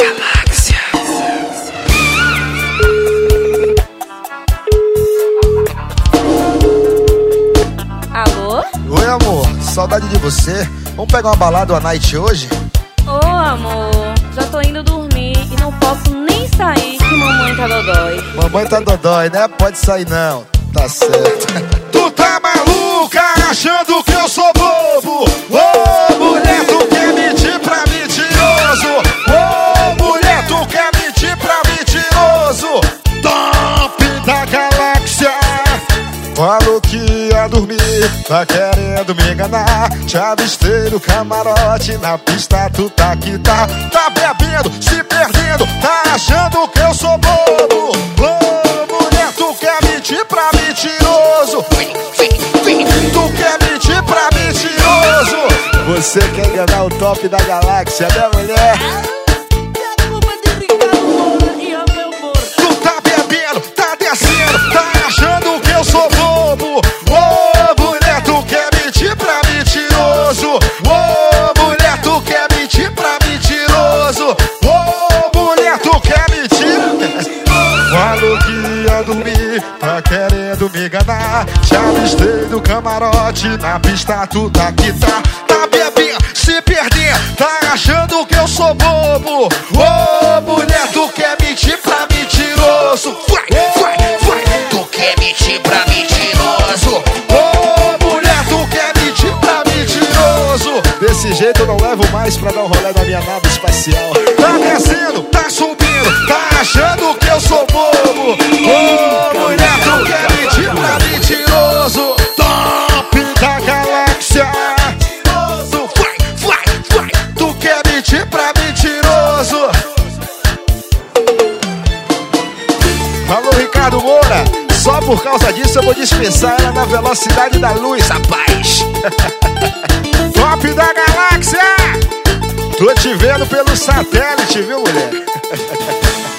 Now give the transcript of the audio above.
Galáxia. Alô? Oi, amor, saudade de você. Vamos pegar uma balada uma night hoje? Ô, amor, já tô indo dormir e não posso nem sair que mamãe tá dodói. Mamãe tá dodói, né? Pode sair não, tá certo. Tu tá maluca achando que eu sou bobo? Ô, mulher, tu quer mentir pra mentiroso? Ô, mulher, tu quer mentir pra mentiroso? Top da galáxia. Falou que ia dormir, tá querendo me enganar. Te avistei no camarote, na pista tu tá que tá. Tá bebendo, se perdendo, tá achando que eu sou bobo? Ô, mulher, tu quer mentir pra mentiroso? Tu quer mentir pra mentiroso? Você quer enganar o top da galáxia, né, mulher? Tu tá bebendo, tá descendo, tá achando que eu sou bobo? Ô, mulher, tu quer mentir pra mentiroso? Ô, mulher, tu quer mentir pra mentiroso? Ô, mulher, tu quer mentir? Falou que ia dormir, tá querendo me enganar. Te avistei no camarote, na pista tu tá que tá. Tá bebendo, se perder, tá achando que eu sou bobo? Ô, mulher, tu quer mentir pra mentiroso? Vai, tu quer mentir pra mentiroso? Ô, mulher, tu quer mentir pra mentiroso? Desse jeito eu não levo mais pra dar um rolê na minha nave espacial. Tá descendo, tá subindo, tá achando que eu sou bobo? Ô, mulher, tu quer mentir pra mentiroso? Top da galáxia. Vai, tu quer mentir pra mentiroso? Falou, Ricardo Moura. Só por causa disso eu vou dispensar ela na velocidade da luz, rapaz. Top da galáxia. Tô te vendo pelo satélite, viu, mulher?